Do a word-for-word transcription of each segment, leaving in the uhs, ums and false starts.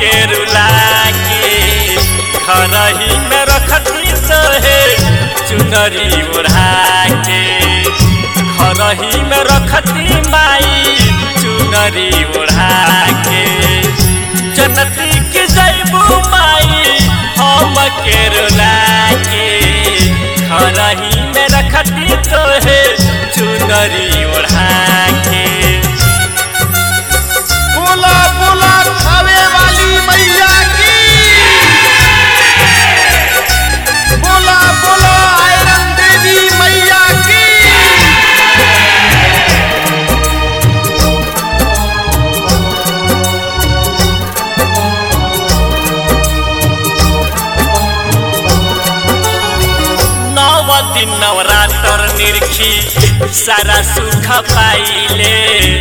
के रुला के घरही में रखती सोहे चुनरी ओढ़ा के घरही में रखती माई चुनरी ओढ़ा के जनती के जैबू माई हम के रुला के घरही में रखती तोहे चुनरी ओढ़ा के। बोला बोला खावे वाली मैया की, बोला बोला आयरन देवी मैया की। नौ दिन नवरात्र निरखी सारा सुख पाइले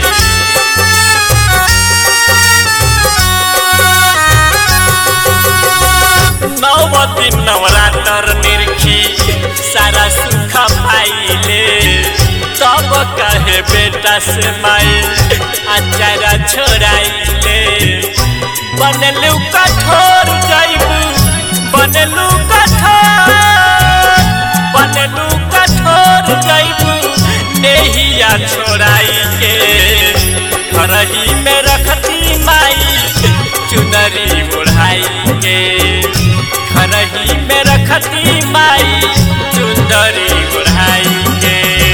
नौ दिन नवरात्र निरखी सारा सुख पाइले तब कहे बेटा से माई आचारा छोड़ाइले बनलू कठोर जाइबू बनलू कठोर बनलू कठोर जाइबू नेहिया छोड़ाई के घरही में रखती माई चुनरी ओढ़ाई के घरही में रखती माई चुनरी ओढ़ाई के।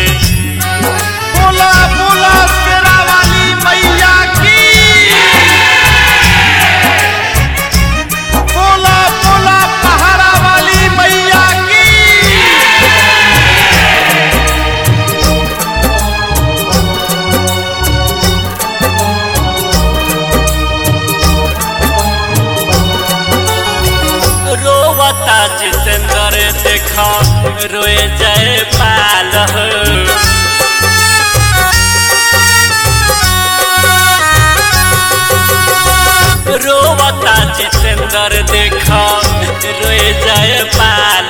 बोला बोला शेरा वाली मैया की, बोला बोला पहाड़ा वाली मैया की। रोवता जितेंद्र देखा रोए जय पाल रोवता जितेंद्र देखा रोए जय पाल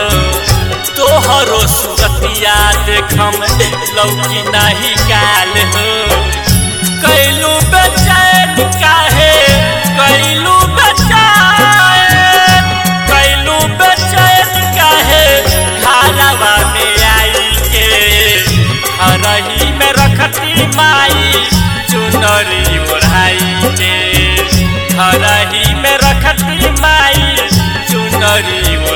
तोहरो सुरतिया देखम लौकी नहीं काल हो कैलू बेचैन काहे कैलू बेचैन कैलू बेचैन काहे घरवा में आई के घरही में रखती माई चुनरी ओढ़ाई के घरही में रखती माई चुनरी